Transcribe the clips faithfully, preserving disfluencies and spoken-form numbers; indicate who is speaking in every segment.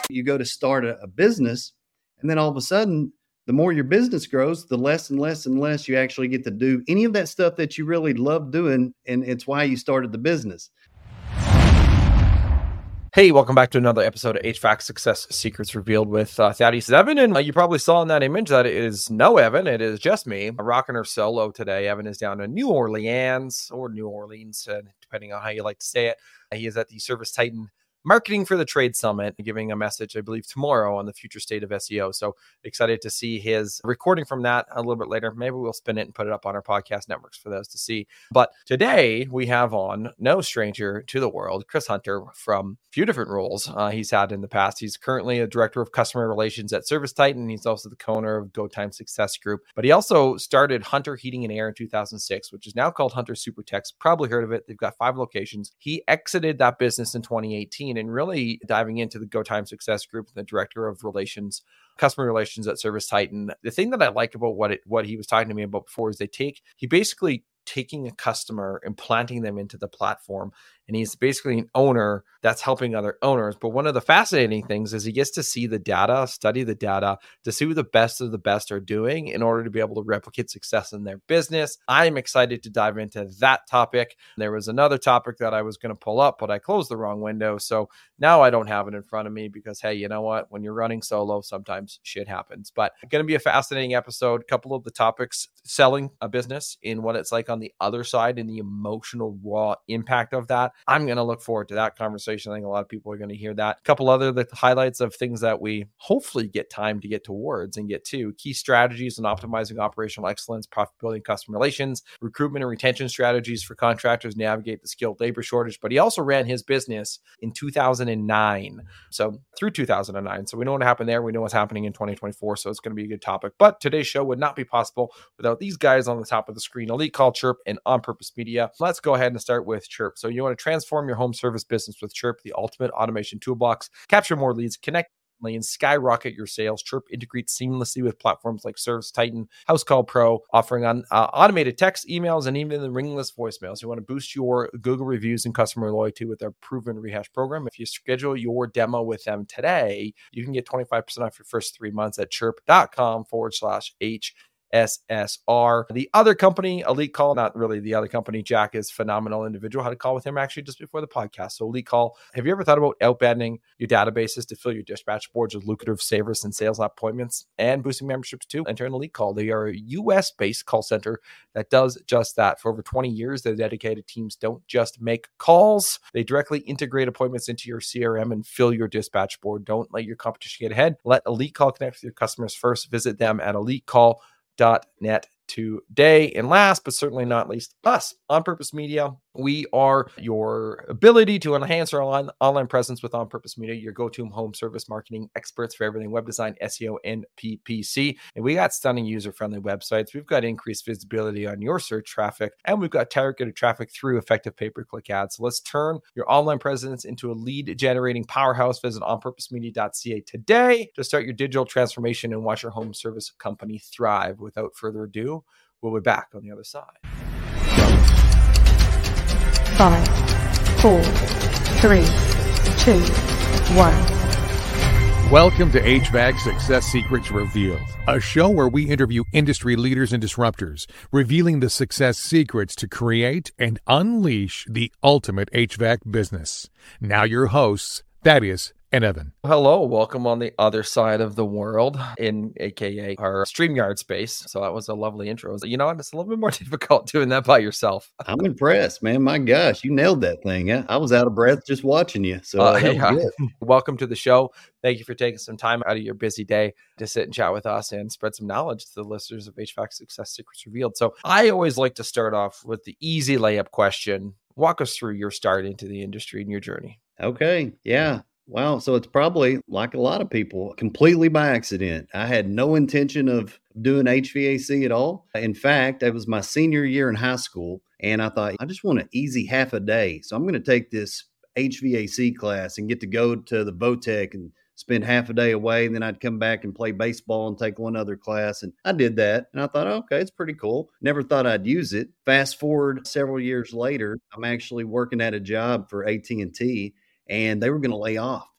Speaker 1: You go to start a, a business, and then all of a sudden, the more your business grows, the less and less and less you actually get to do any of that stuff that you really love doing. And it's why you started the business.
Speaker 2: Hey, welcome back to another episode of H V A C Success Secrets Revealed with uh, Thaddeus Evan. And uh, you probably saw in that image that it is no Evan. It is just me rocking her solo today. Evan is down in New Orleans or New Orleans, uh, depending on how you like to say it. Uh, he is at the Service Titan Marketing for the Trade Summit, giving a message, I believe, tomorrow on the future state of S E O. So excited to see his recording from that a little bit later. Maybe we'll spin it and put it up on our podcast networks for those to see. But today we have on no stranger to the world, Chris Hunter, from a few different roles uh, he's had in the past. He's currently a director of customer relations at Service Titan. He's also the co-owner of Go Time Success Group. But he also started Hunter Heating and Air in two thousand six, which is now called Hunter Supertex. Probably heard of it. They've got five locations. He exited that business in twenty eighteen. And really diving into the Go Time Success Group, the director of relations, customer relations at Service Titan. The thing that I like about what it, what he was talking to me about before is they take, he basically taking a customer and planting them into the platform. And he's basically an owner that's helping other owners. But one of the fascinating things is he gets to see the data, study the data, to see what the best of the best are doing in order to be able to replicate success in their business. I'm excited to dive into that topic. There was another topic that I was going to pull up, but I closed the wrong window. So now I don't have it in front of me because, hey, you know what? When you're running solo, sometimes shit happens. But it's going to be a fascinating episode. A couple of the topics, selling a business in what it's like on the other side and the emotional raw impact of that. I'm going to look forward to that conversation. I think a lot of people are going to hear that. A couple other the highlights of things that we hopefully get time to get towards and get to. Key strategies in optimizing operational excellence, profitability, and customer relations, recruitment and retention strategies for contractors navigate the skilled labor shortage. But he also ran his business in two thousand nine. So through two thousand nine. So we know what happened there. We know what's happening in twenty twenty-four. So it's going to be a good topic. But today's show would not be possible without these guys on the top of the screen, Elite Call, Chirp, and On Purpose Media. Let's go ahead and start with Chirp. So you want to transform your home service business with Chirp, the ultimate automation toolbox. Capture more leads, connect and skyrocket your sales. Chirp integrates seamlessly with platforms like Service Titan, House Call Pro, offering on uh, automated text, emails, and even the ringless voicemails. You want to boost your Google reviews and customer loyalty with their proven rehash program. If you schedule your demo with them today, you can get twenty-five percent off your first three months at chirp.com forward slash H. S S R. The other company, Elite Call, not really the other company. Jack is a phenomenal individual. I had a call with him actually just before the podcast. So Elite Call, have you ever thought about outbounding your databases to fill your dispatch boards with lucrative savers and sales appointments and boosting memberships too? Enter an Elite Call. They are a U S-based call center that does just that. For over twenty years, their dedicated teams don't just make calls. They directly integrate appointments into your C R M and fill your dispatch board. Don't let your competition get ahead. Let Elite Call connect with your customers first. Visit them at elite call dot net today. And last, but certainly not least, us, On Purpose Media. We are your ability to enhance our online, online presence with On Purpose Media, your go-to home service marketing experts for everything web design, S E O, and P P C. And we got stunning user-friendly websites. We've got increased visibility on your search traffic, and we've got targeted traffic through effective pay-per-click ads. So let's turn your online presence into a lead-generating powerhouse. Visit on purpose media dot c a today to start your digital transformation and watch your home service company thrive. Without further ado, we'll be back on the other side.
Speaker 3: Five, four, three, two, one.
Speaker 4: Welcome to H V A C Success Secrets Revealed, a show where we interview industry leaders and disruptors, revealing the success secrets to create and unleash the ultimate H V A C business. Now your hosts, Thaddeus and Evan.
Speaker 2: Hello, welcome on the other side of the world in A K A our StreamYard space. So that was a lovely intro. You know what? It's a little bit more difficult doing that by yourself.
Speaker 1: I'm impressed, man. My gosh, you nailed that thing. I, I was out of breath just watching you. So uh, that
Speaker 2: yeah.
Speaker 1: was good.
Speaker 2: Welcome to the show. Thank you for taking some time out of your busy day to sit and chat with us and spread some knowledge to the listeners of H V A C Success Secrets Revealed. So I always like to start off with the easy layup question. Walk us through your start into the industry and your journey.
Speaker 1: Okay. Yeah. Wow. So it's probably like a lot of people, completely by accident. I had no intention of doing H V A C at all. In fact, it was my senior year in high school, and I thought, I just want an easy half a day. So I'm going to take this H V A C class and get to go to the Votech and spend half a day away. And then I'd come back and play baseball and take one other class. And I did that. And I thought, oh, okay, it's pretty cool. Never thought I'd use it. Fast forward several years later, I'm actually working at a job for A T and T. And they were going to lay off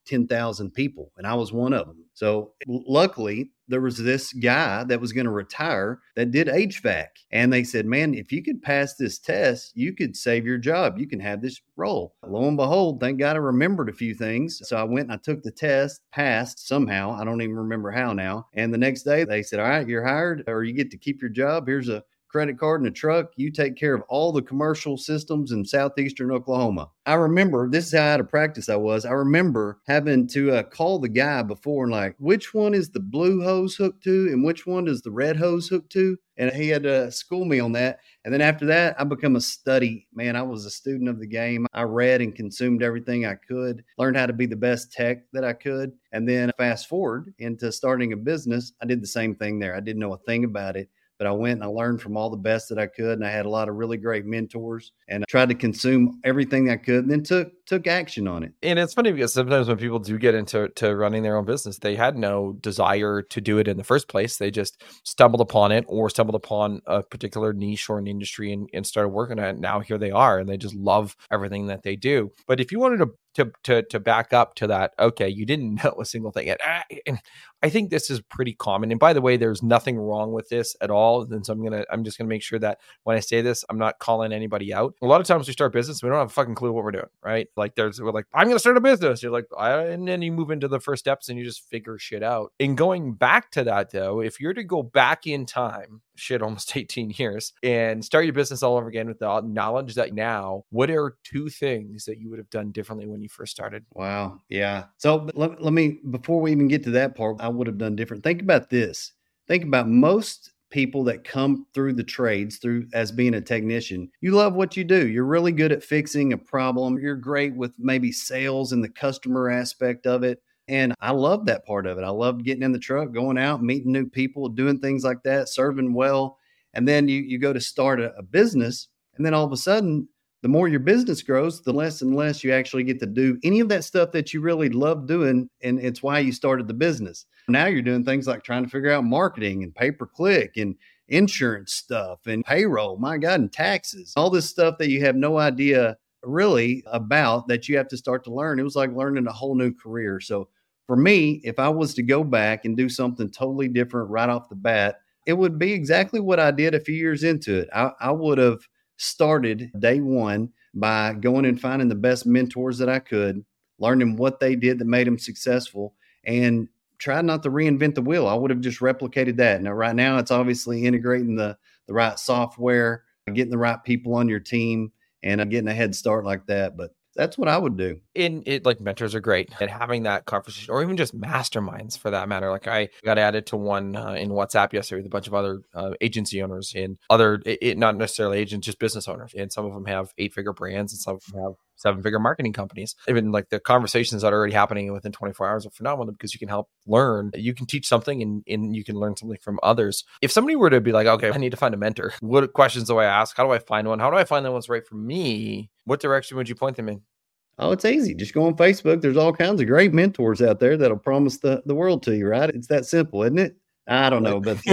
Speaker 1: ten thousand people, and I was one of them. So luckily, there was this guy that was going to retire that did H V A C. And they said, man, if you could pass this test, you could save your job. You can have this role. Lo and behold, thank God I remembered a few things. So I went and I took the test, passed somehow. I don't even remember how now. And the next day they said, all right, you're hired, or you get to keep your job. Here's a credit card and a truck. You take care of all the commercial systems in southeastern Oklahoma. I remember, this is how out of practice I was. I remember having to uh, call the guy before and like, which one is the blue hose hooked to and which one is the red hose hooked to? And he had to school me on that. And then after that, I become a study. Man, I was a student of the game. I read and consumed everything I could, learned how to be the best tech that I could. And then fast forward into starting a business, I did the same thing there. I didn't know a thing about it. But I went and I learned from all the best that I could. And I had a lot of really great mentors and I tried to consume everything I could and then took took action on it.
Speaker 2: And it's funny because sometimes when people do get into to running their own business, they had no desire to do it in the first place. They just stumbled upon it or stumbled upon a particular niche or an industry and, and started working on it. Now here they are and they just love everything that they do. But if you wanted to to to, to back up to that, okay, you didn't know a single thing. And I, and I think this is pretty common. And by the way, there's nothing wrong with this at all. And so I'm gonna I'm just gonna make sure that when I say this, I'm not calling anybody out. A lot of times we start business, we don't have a fucking clue what we're doing, right? Like there's we're like, I'm gonna start a business. You're like, I, and then you move into the first steps and you just figure shit out. And going back to that though, if you're to go back in time, shit, almost eighteen years, and start your business all over again with the knowledge that now, what are two things that you would have done differently when you first started?
Speaker 1: Wow. Yeah. So let, let me, before we even get to that part, I would have done different. Think about this. Think about most people that come through the trades through as being a technician. You love what you do. You're really good at fixing a problem. You're great with maybe sales and the customer aspect of it. And I love that part of it. I loved getting in the truck, going out, meeting new people, doing things like that, serving well. And then you, you go to start a, a business. And then all of a sudden, the more your business grows, the less and less you actually get to do any of that stuff that you really love doing. And it's why you started the business. Now you're doing things like trying to figure out marketing and pay-per-click and insurance stuff and payroll, my God, and taxes, all this stuff that you have no idea really about that you have to start to learn. It was like learning a whole new career. So for me, if I was to go back and do something totally different right off the bat, it would be exactly what I did a few years into it. I, I would have started day one by going and finding the best mentors that I could, learning what they did that made them successful, and tried not to reinvent the wheel. I would have just replicated that. Now, right now, it's obviously integrating the, the right software, getting the right people on your team, and getting a head start like that. But that's what I would do.
Speaker 2: In it, like mentors are great, and having that conversation, or even just masterminds for that matter. Like I got added to one uh, in WhatsApp yesterday with a bunch of other uh, agency owners and other, it, it, not necessarily agents, just business owners. And some of them have eight figure brands and some of them have seven figure marketing companies. Even like the conversations that are already happening within twenty-four hours are phenomenal because you can help learn. You can teach something and, and you can learn something from others. If somebody were to be like, okay, I need to find a mentor, what questions do I ask? How do I find one? How do I find the one that's right for me? What direction would you point them in?
Speaker 1: Oh, it's easy. Just go on Facebook. There's all kinds of great mentors out there that'll promise the, the world to you, right? It's that simple, isn't it? I don't know, but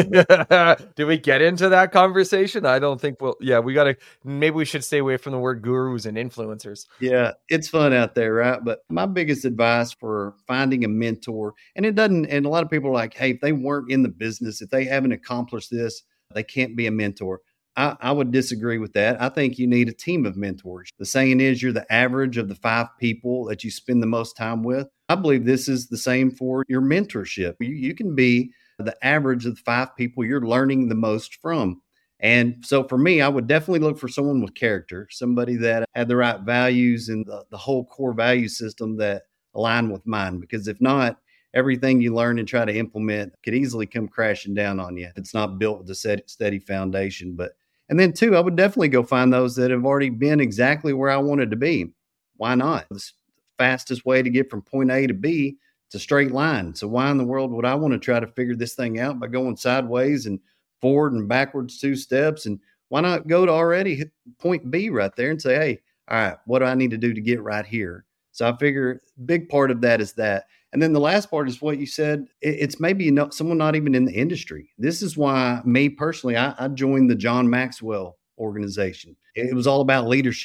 Speaker 2: do we get into that conversation? I don't think we'll, yeah, we got to, maybe we should stay away from the word gurus and influencers.
Speaker 1: Yeah, it's fun out there, right? But my biggest advice for finding a mentor, and it doesn't, and a lot of people are like, hey, if they weren't in the business, if they haven't accomplished this, they can't be a mentor. I, I would disagree with that. I think you need a team of mentors. The saying is you're the average of the five people that you spend the most time with. I believe this is the same for your mentorship. You, you can be the average of the five people you're learning the most from. And so for me, I would definitely look for someone with character, somebody that had the right values and the, the whole core value system that align with mine. Because if not, everything you learn and try to implement could easily come crashing down on you if it's not built with a steady, steady foundation. But and then two, I would definitely go find those that have already been exactly where I wanted to be. Why not? It's the fastest way to get from point A to B. It's a straight line. So why in the world would I want to try to figure this thing out by going sideways and forward and backwards two steps? And why not go to already hit point B right there and say, hey, all right, what do I need to do to get right here? So I figure a big part of that is that. And then the last part is what you said. It's maybe not, someone not even in the industry. This is why me personally, I, I joined the John Maxwell organization. It was all about leadership.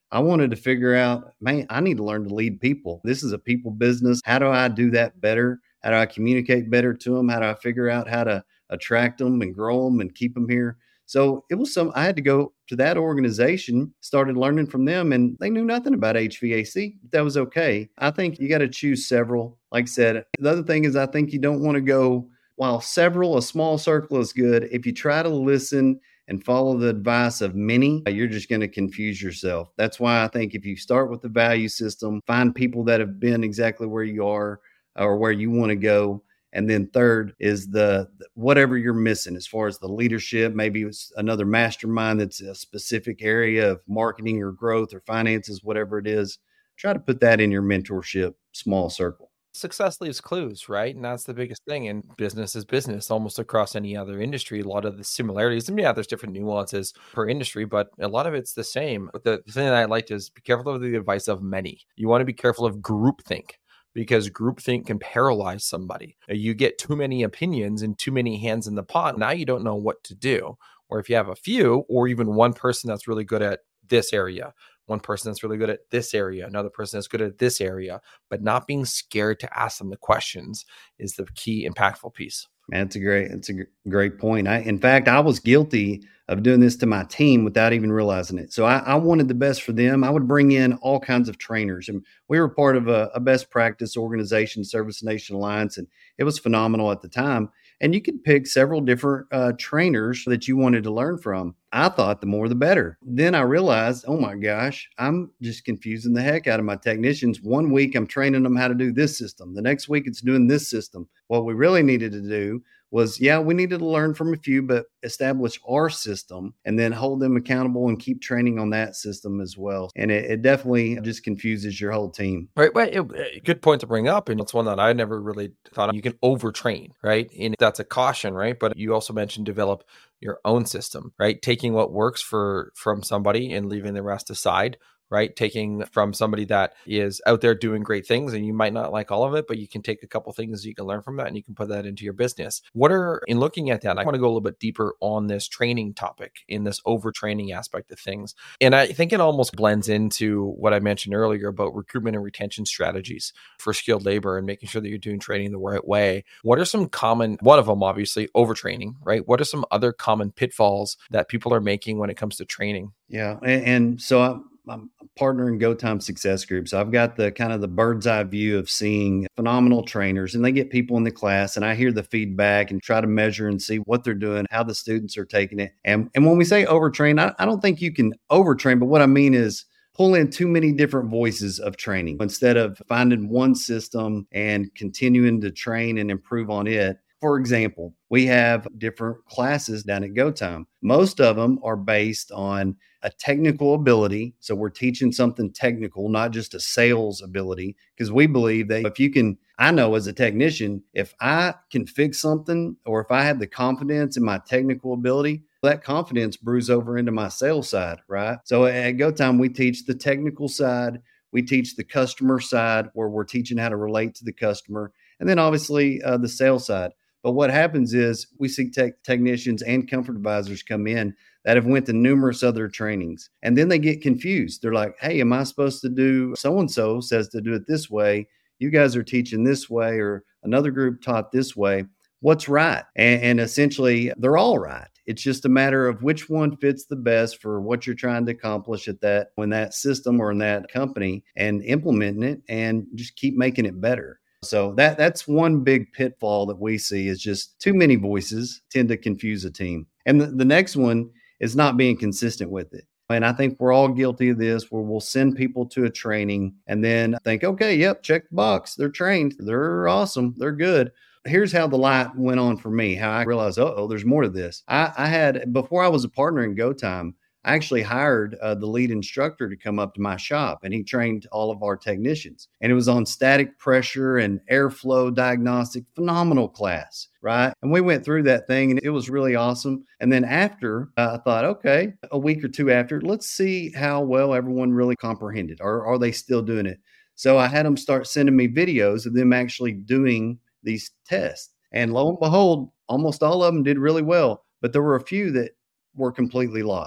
Speaker 1: I wanted to figure out, man, I need to learn to lead people. This is a people business. How do I do that better? How do I communicate better to them? How do I figure out how to attract them and grow them and keep them here? So it was some, I had to go to that organization, started learning from them, and they knew nothing about H V A C. That was okay. I think you got to choose several. Like I said, the other thing is I think you don't want to go, while several, a small circle is good. If you try to listen and follow the advice of many, you're just going to confuse yourself. That's why I think if you start with the value system, find people that have been exactly where you are or where you want to go. And then third is the whatever you're missing as far as the leadership. Maybe it's another mastermind that's a specific area of marketing or growth or finances, whatever it is. Try to put that in your mentorship small circle.
Speaker 2: Success leaves clues, right? And that's the biggest thing. And business is business almost across any other industry. A lot of the similarities, and yeah, there's different nuances per industry, but a lot of it's the same. But the, the thing that I liked is be careful of the advice of many. You want to be careful of groupthink, because groupthink can paralyze somebody. You get too many opinions and too many hands in the pot. Now you don't know what to do. Or if you have a few, or even one person that's really good at this area, one person that's really good at this area, another person that's good at this area, but not being scared to ask them the questions is the key impactful piece.
Speaker 1: Man, it's a great, it's a great point. I, in fact, I was guilty of doing this to my team without even realizing it. So I, I wanted the best for them. I would bring in all kinds of trainers, and we were part of a, a best practice organization, Service Nation Alliance, and it was phenomenal at the time. And you could pick several different uh, trainers that you wanted to learn from. I thought the more the better. Then I realized, oh my gosh, I'm just confusing the heck out of my technicians. One week I'm training them how to do this system. The next week it's doing this system. What we really needed to do was, yeah, we needed to learn from a few, but establish our system and then hold them accountable and keep training on that system as well. And it, it definitely just confuses your whole team.
Speaker 2: Right. Well, it, good point to bring up. And it's one that I never really thought of. You can overtrain, right? And that's a caution, right? But you also mentioned develop your own system, right? Taking what works for from somebody and leaving the rest aside, right? Taking from somebody that is out there doing great things, and you might not like all of it, but you can take a couple things you can learn from that and you can put that into your business. What are, in looking at that, I want to go a little bit deeper on this training topic, in this overtraining aspect of things. And I think it almost blends into what I mentioned earlier about recruitment and retention strategies for skilled labor and making sure that you're doing training the right way. What are some common, one of them, obviously, overtraining, right? What are some other common pitfalls that people are making when it comes to training?
Speaker 1: Yeah. And, and so I, I'm a partner in Go Time Success Group. So I've got the kind of the bird's eye view of seeing phenomenal trainers, and they get people in the class, and I hear the feedback and try to measure and see what they're doing, how the students are taking it. And, and when we say overtrain, I, I don't think you can overtrain, but what I mean is pull in too many different voices of training instead of finding one system and continuing to train and improve on it. For example, we have different classes down at Go Time. Most of them are based on a technical ability. So we're teaching something technical, not just a sales ability, because we believe that if you can, I know as a technician, if I can fix something, or if I have the confidence in my technical ability, that confidence brews over into my sales side, right? So at Go Time, we teach the technical side. We teach the customer side, where we're teaching how to relate to the customer. And then obviously uh, the sales side. But what happens is we see tech technicians and comfort advisors come in that have went to numerous other trainings, and then they get confused. They're like, hey, am I supposed to do, so-and-so says to do it this way. You guys are teaching this way, or another group taught this way. What's right? And, and essentially they're all right. It's just a matter of which one fits the best for what you're trying to accomplish at that, in that system or in that company, and implementing it and just keep making it better. So that that's one big pitfall that we see, is just too many voices tend to confuse a team. And the, the next one is not being consistent with it. And I think we're all guilty of this, where we'll send people to a training and then think, okay, yep, check the box. They're trained. They're awesome. They're good. Here's how the light went on for me, how I realized, uh-oh, there's more to this. I, I had, before I was a partner in Go Time, I actually hired uh, the lead instructor to come up to my shop, and he trained all of our technicians. And it was on static pressure and airflow diagnostic, phenomenal class, right? And we went through that thing, and it was really awesome. And then after, uh, I thought, okay, a week or two after, let's see how well everyone really comprehended, or are they still doing it? So I had them start sending me videos of them actually doing these tests. And lo and behold, almost all of them did really well, but there were a few that were completely lost.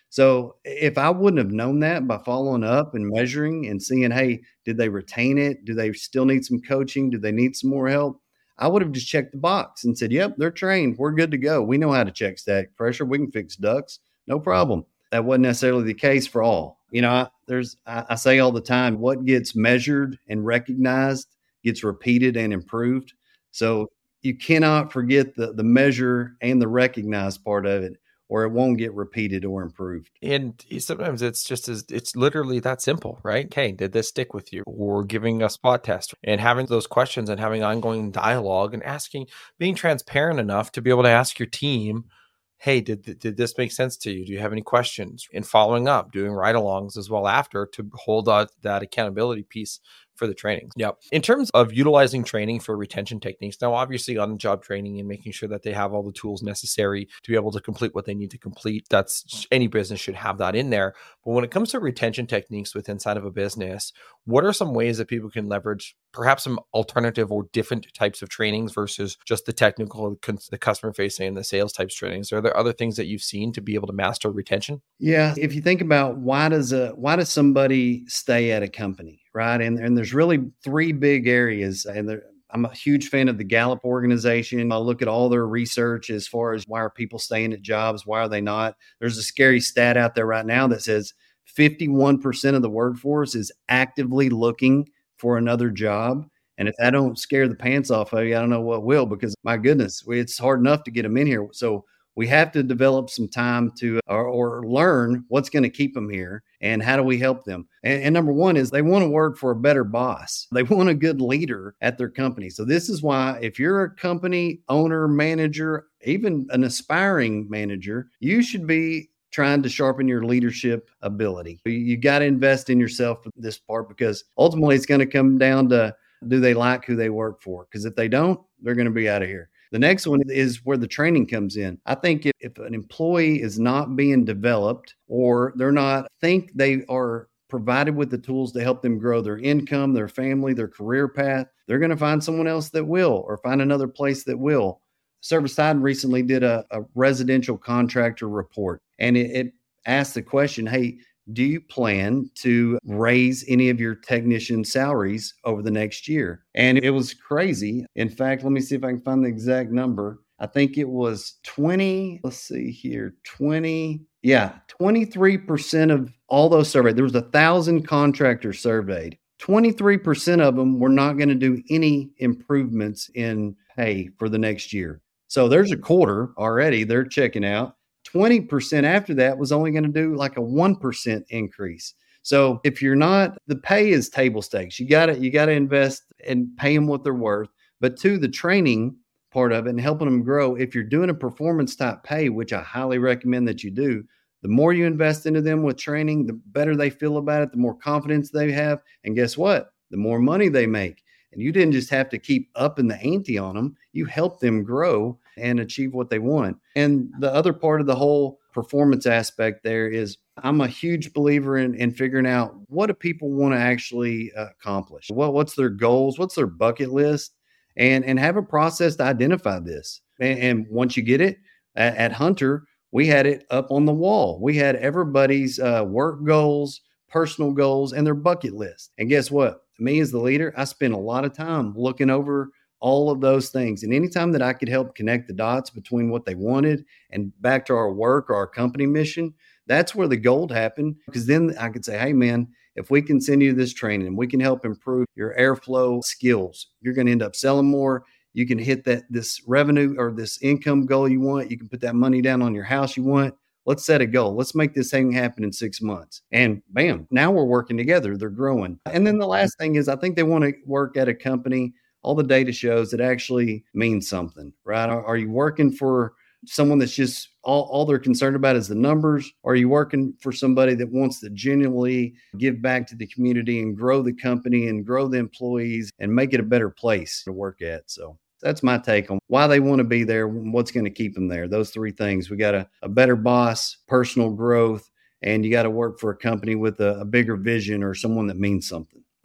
Speaker 1: So if I wouldn't have known that by following up and measuring and seeing, hey, did they retain it? Do they still need some coaching? Do they need some more help? I would have just checked the box and said, yep, they're trained. We're good to go. We know how to check static pressure. We can fix ducts. No problem. That wasn't necessarily the case for all. You know, I, there's, I, I say all the time, what gets measured and recognized gets repeated and improved. So you cannot forget the, the measure and the recognize part of it, or it won't get repeated or improved.
Speaker 2: And sometimes it's just as it's literally that simple, right? Okay, did this stick with you? Or giving a spot test and having those questions and having ongoing dialogue and asking, being transparent enough to be able to ask your team, hey, did did this make sense to you? Do you have any questions? And following up, doing ride-alongs as well after to hold out that accountability piece for the trainings. Yep. In terms of utilizing training for retention techniques, now obviously on-the-job training and making sure that they have all the tools necessary to be able to complete what they need to complete, that's any business should have that in there. But when it comes to retention techniques within inside of a business, what are some ways that people can leverage perhaps some alternative or different types of trainings versus just the technical, the customer facing and the sales types trainings? Are there other things that you've seen to be able to master retention?
Speaker 1: Yeah. If you think about why does a, why does somebody stay at a company, right? And, and there's really three big areas. And there, I'm a huge fan of the Gallup organization. I look at all their research as far as why are people staying at jobs? Why are they not? There's a scary stat out there right now that says fifty-one percent of the workforce is actively looking for another job. And if that don't scare the pants off of you, I don't know what will, because my goodness, it's hard enough to get them in here. So we have to develop some time to or, or learn what's going to keep them here and how do we help them. And, and number one is they want to work for a better boss. They want a good leader at their company. So this is why if you're a company owner, manager, even an aspiring manager, you should be trying to sharpen your leadership ability. You, you got to invest in yourself for this part, because ultimately it's going to come down to, do they like who they work for? Because if they don't, they're going to be out of here. The next one is where the training comes in. I think if, if an employee is not being developed, or they're not think they are provided with the tools to help them grow their income, their family, their career path, they're going to find someone else that will, or find another place that will. ServiceTitan recently did a, a residential contractor report, and it, it asked the question, hey, do you plan to raise any of your technician salaries over the next year? And it was crazy. In fact, let me see if I can find the exact number. I think it was twenty, let's see here, twenty, yeah, twenty-three percent of all those surveyed. There was a thousand contractors surveyed. twenty-three percent of them were not going to do any improvements in pay for the next year. So there's a quarter already they're checking out. twenty percent after that was only going to do like a one percent increase. So if you're not, the pay is table stakes. You got to, you got to invest and pay them what they're worth. But two, the training part of it and helping them grow. If you're doing a performance type pay, which I highly recommend that you do, the more you invest into them with training, the better they feel about it, the more confidence they have. And guess what? The more money they make. And you didn't just have to keep upping the ante on them. You help them grow and achieve what they want. And the other part of the whole performance aspect there is I'm a huge believer in, in figuring out what do people want to actually uh, accomplish? Well, what's their goals? What's their bucket list? And, and have a process to identify this. And, and once you get it, at, at Hunter, we had it up on the wall. We had everybody's uh, work goals, personal goals, and their bucket list. And guess what? Me as the leader, I spent a lot of time looking over all of those things. And anytime that I could help connect the dots between what they wanted and back to our work or our company mission, that's where the gold happened. Because then I could say, hey, man, if we can send you this training and we can help improve your airflow skills, you're going to end up selling more. You can hit that this revenue or this income goal you want. You can put that money down on your house you want. Let's set a goal. Let's make this thing happen in six months. And bam, now we're working together. They're growing. And then the last thing is I think they want to work at a company. All the data shows it actually means something, right? Are, are you working for someone that's just all, all they're concerned about is the numbers? Or are you working for somebody that wants to genuinely give back to the community and grow the company and grow the employees and make it a better place to work at? So that's my take on why they want to be there, what's going to keep them there. Those three things. We got a, a better boss, personal growth, and you got to work for a company with a, a bigger vision or someone that means something.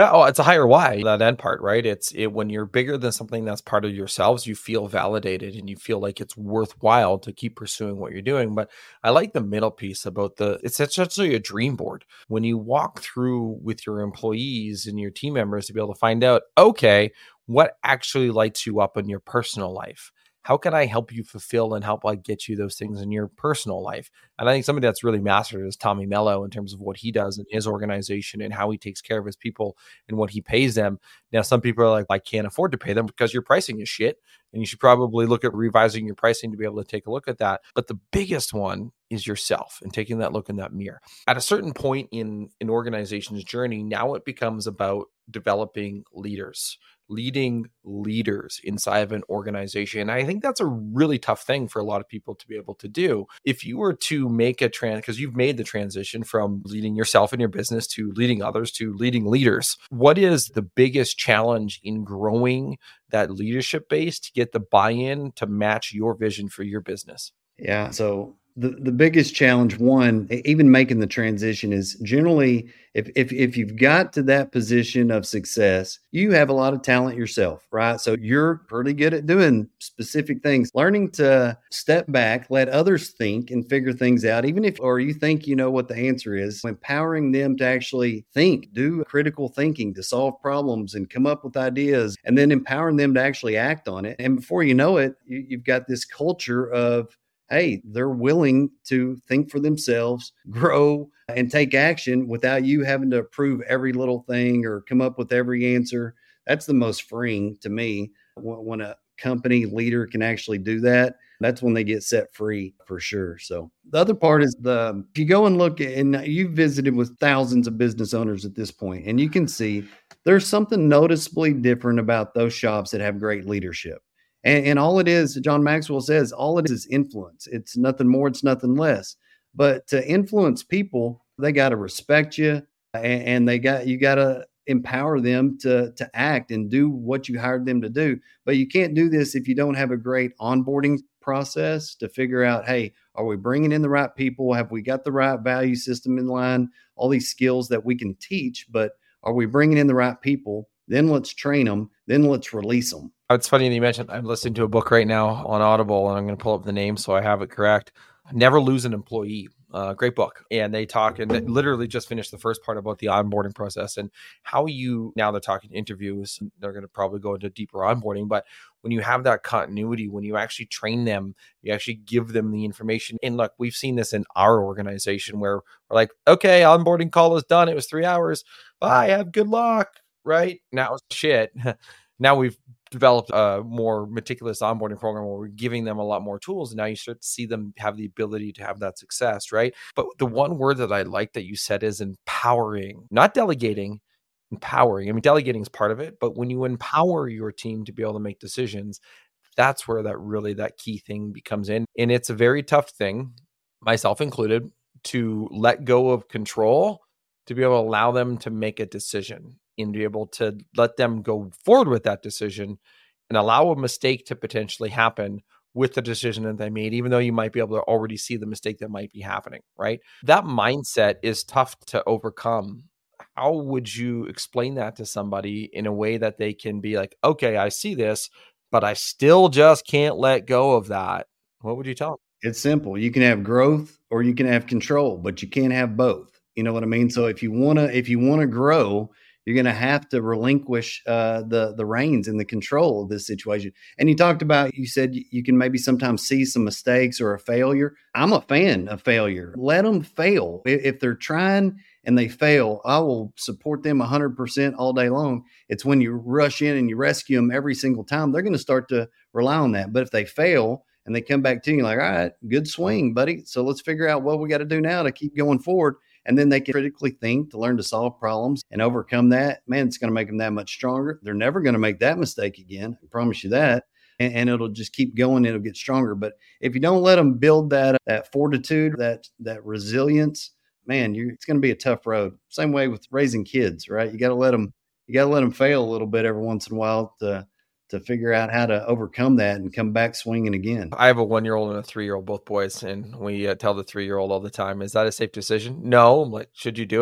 Speaker 2: Oh, it's a higher why, that end part, right? It's it when you're bigger than something that's part of yourselves, you feel validated and you feel like it's worthwhile to keep pursuing what you're doing. But I like the middle piece about the, it's essentially a dream board. When you walk through with your employees and your team members to be able to find out, okay, what actually lights you up in your personal life? How can I help you fulfill and help like get you those things in your personal life? And I think somebody that's really mastered is Tommy Mello in terms of what he does in his organization and how he takes care of his people and what he pays them. Now, some people are like, I can't afford to pay them because your pricing is shit. And you should probably look at revising your pricing to be able to take a look at that. But the biggest one is yourself and taking that look in that mirror. At a certain point in an organization's journey, now it becomes about developing leaders, leading leaders inside of an organization. And I think that's a really tough thing for a lot of people to be able to do. If you were to make a trans, because you've made the transition from leading yourself in your business to leading others to leading leaders, what is the biggest challenge in growing that leadership base to get the buy-in to match your vision for your business?
Speaker 1: Yeah. So the, the biggest challenge, one, even making the transition, is generally if, if if you've got to that position of success, you have a lot of talent yourself, right? So you're pretty good at doing specific things. Learning to step back, let others think and figure things out, even if, or you think you know what the answer is, empowering them to actually think, do critical thinking to solve problems and come up with ideas, and then empowering them to actually act on it. And before you know it, you, you've got this culture of, hey, they're willing to think for themselves, grow, and take action without you having to approve every little thing or come up with every answer. That's the most freeing to me. When a company leader can actually do that, that's when they get set free for sure. So the other part is the, if you go and look at, and you've visited with thousands of business owners at this point, and you can see there's something noticeably different about those shops that have great leadership. And, and all it is, John Maxwell says, all it is is influence. It's nothing more, it's nothing less. But to influence people, they got to respect you, and, and they got you got to empower them to to act and do what you hired them to do. But you can't do this if you don't have a great onboarding process to figure out, hey, are we bringing in the right people? Have we got the right value system in line? All these skills that we can teach, but are we bringing in the right people? Then let's train them. Then let's release them.
Speaker 2: It's funny that you mentioned, I'm listening to a book right now on Audible, and I'm going to pull up the name so I have it correct. Never Lose an Employee. Uh, great book. And they talk, and they literally just finished the first part about the onboarding process and how you, now they're talking interviews, and they're going to probably go into deeper onboarding. But when you have that continuity, when you actually train them, you actually give them the information. And look, we've seen this in our organization where we're like, okay, onboarding call is done. It was three hours. Bye. Have good luck. Right now, shit. Now we've developed a more meticulous onboarding program where we're giving them a lot more tools. And now you start to see them have the ability to have that success, right? But the one word that I like that you said is empowering, not delegating, empowering. I mean, delegating is part of it, but when you empower your team to be able to make decisions, that's where that really, that key thing becomes in. And it's a very tough thing, myself included, to let go of control, to be able to allow them to make a decision and be able to let them go forward with that decision and allow a mistake to potentially happen with the decision that they made, even though you might be able to already see the mistake that might be happening, right? That mindset is tough to overcome. How would you explain that to somebody in a way that they can be like, okay, I see this, but I still just can't let go of that? What would you tell them?
Speaker 1: It's simple. You can have growth or you can have control, but you can't have both. You know what I mean? So if you want to, if you want to grow, you're going to have to relinquish uh, the the reins and the control of this situation. And you talked about, you said you can maybe sometimes see some mistakes or a failure. I'm a fan of failure. Let them fail. If they're trying and they fail, I will support them one hundred percent all day long. It's when you rush in and you rescue them every single time, they're going to start to rely on that. But if they fail and they come back to you like, all right, good swing, buddy. So let's figure out what we got to do now to keep going forward. And then they can critically think to learn to solve problems and overcome that. Man, it's going to make them that much stronger. They're never going to make that mistake again. I promise you that. And, and it'll just keep going. It'll get stronger. But if you don't let them build that, that fortitude, that, that resilience, man, you're, it's going to be a tough road. Same way with raising kids, right? You got to let them, you got to let them fail a little bit every once in a while to, to figure out how to overcome that and come back swinging again.
Speaker 2: I have a one-year-old and a three-year-old, both boys, and we uh, tell the three-year-old all the time, is that a safe decision? No. I'm like, should you do it?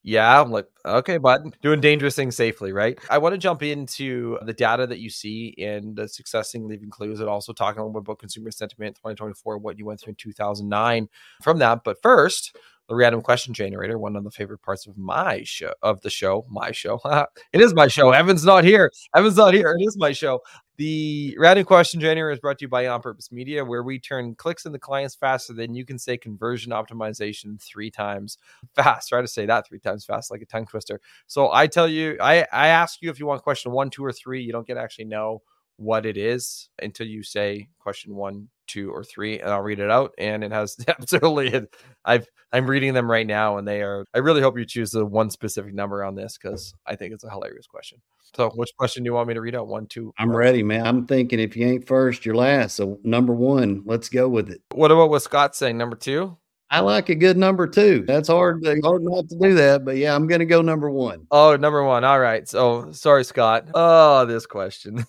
Speaker 2: Yeah, I'm like, okay, bud, doing dangerous things safely, right? I want to jump into the data that you see in the Success Thing Leaving Clues, and also talking a little bit about consumer sentiment twenty twenty-four, what you went through in two thousand nine from that. But first, the random question generator, one of the favorite parts of my show, of the show, my show. It is my show. Evan's not here. Evan's not here. It is my show. The random question generator is brought to you by On Purpose Media, where we turn clicks into clients faster than you can say conversion optimization three times fast. Try to say that three times fast, like a tongue twister. So I tell you, I, I ask you if you want question one, two, or three. You don't get to actually know what it is until you say question one, two, or three, and I'll read it out. And it has absolutely, I've, I'm reading them right now, and they are, I really hope you choose the one specific number on this, because I think it's a hilarious question. So which question do you want me to read out? One, two?
Speaker 1: I'm ready, man. I'm thinking if you ain't first, you're last. So number one, let's go with it.
Speaker 2: What about what Scott's saying? Number two?
Speaker 1: I like a good number two. That's hard, hard not to do that, but yeah, I'm going to go number one.
Speaker 2: Oh, number one. All right. So sorry, Scott. Oh, this question.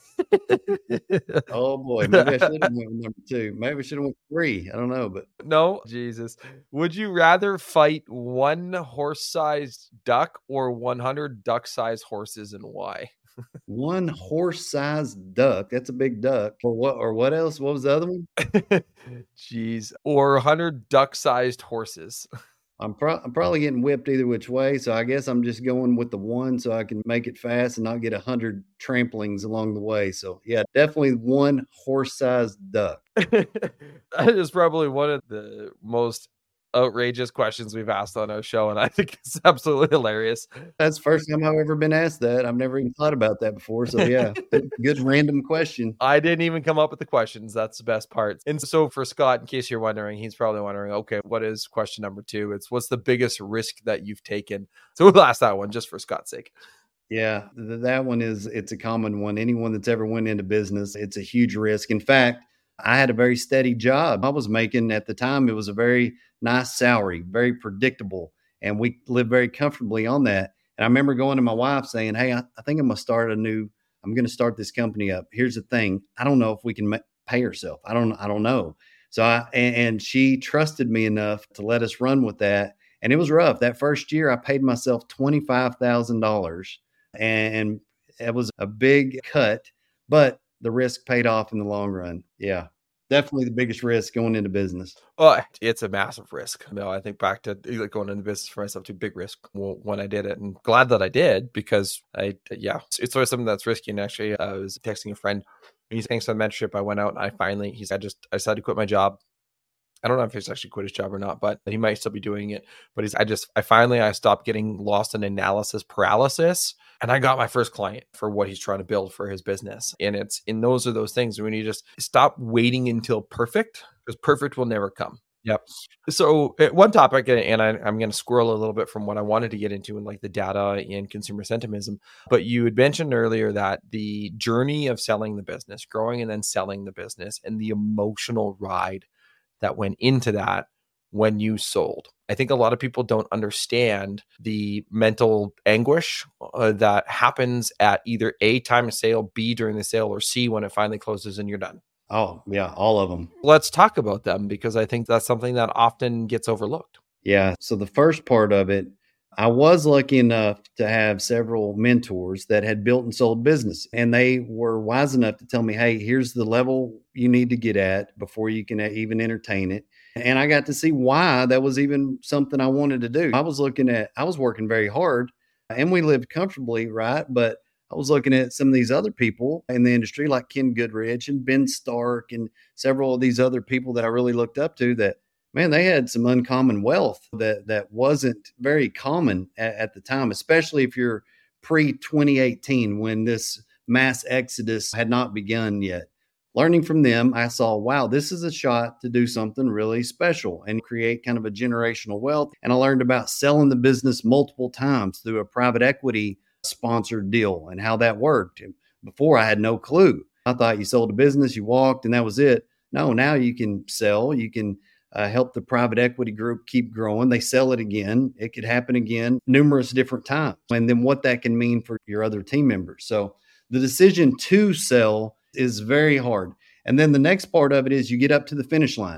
Speaker 1: Oh boy, maybe I should have went with number two. Maybe I should have went three. I don't know, but
Speaker 2: no, Jesus. Would you rather fight one horse-sized duck or one hundred duck-sized horses, and why?
Speaker 1: One horse-sized duck. That's a big duck. Or what? Or what else? What was the other one?
Speaker 2: Jeez. Or one hundred duck-sized horses.
Speaker 1: I'm, pro- I'm probably getting whipped either which way, so I guess I'm just going with the one so I can make it fast and not get a hundred tramplings along the way. So yeah, definitely one horse-sized duck.
Speaker 2: That is probably one of the most outrageous questions we've asked on our show, and I think it's absolutely hilarious.
Speaker 1: That's the first time I've ever been asked that. I've never even thought about that before. So yeah, good random question.
Speaker 2: I didn't even come up with the questions. That's the best part. And so for Scott, in case you're wondering, he's probably wondering, okay, what is question number two? It's what's the biggest risk that you've taken? So we'll ask that one just for Scott's sake.
Speaker 1: Yeah, th- that one is, it's a common one. Anyone that's ever went into business, it's a huge risk. In fact, I had a very steady job. I was making at the time, it was a very nice salary, very predictable. And we lived very comfortably on that. And I remember going to my wife saying, hey, I, I think I'm going to start a new, I'm going to start this company up. Here's the thing. I don't know if we can ma- pay herself. I don't, I don't know. So I, and, and she trusted me enough to let us run with that. And it was rough. That first year I paid myself twenty-five thousand dollars, and it was a big cut, but the risk paid off in the long run. Yeah. Definitely the biggest risk going into business.
Speaker 2: Oh, it's a massive risk. No, I think back to going into business for myself, too big risk when I did it, and glad that I did, because I, yeah, it's always something that's risky. And actually, I was texting a friend. He's thanks for the mentorship. I went out and I finally, he said, I just, I decided to quit my job. I don't know if he's actually quit his job or not, but he might still be doing it. But he's, I just, I finally, I stopped getting lost in analysis paralysis, and I got my first client for what he's trying to build for his business. And it's, and those are those things when you just stop waiting until perfect, because perfect will never come. Yep. So one topic, and I, I'm going to squirrel a little bit from what I wanted to get into in like the data and consumer sentimentism, but you had mentioned earlier that the journey of selling the business, growing and then selling the business, and the emotional ride that went into that when you sold. I think a lot of people don't understand the mental anguish uh, that happens at either A, time of sale, B, during the sale, or C, when it finally closes and you're done.
Speaker 1: Oh, yeah, all of them.
Speaker 2: Let's talk about them, because I think that's something that often gets overlooked.
Speaker 1: Yeah. So the first part of it, I was lucky enough to have several mentors that had built and sold business, and they were wise enough to tell me, hey, here's the level you need to get at before you can even entertain it. And I got to see why that was even something I wanted to do. I was looking at, I was working very hard, and we lived comfortably, right? But I was looking at some of these other people in the industry like Ken Goodrich and Ben Stark and several of these other people that I really looked up to, that, man, they had some uncommon wealth that, that wasn't very common at, at the time, especially if you're pre twenty eighteen, when this mass exodus had not begun yet. Learning from them, I saw, wow, this is a shot to do something really special and create kind of a generational wealth. And I learned about selling the business multiple times through a private equity sponsored deal and how that worked. Before, I had no clue. I thought you sold a business, you walked, and that was it. No, now you can sell, you can Uh, help the private equity group keep growing. They sell it again. It could happen again numerous different times. And then what that can mean for your other team members. So the decision to sell is very hard. And then the next part of it is you get up to the finish line.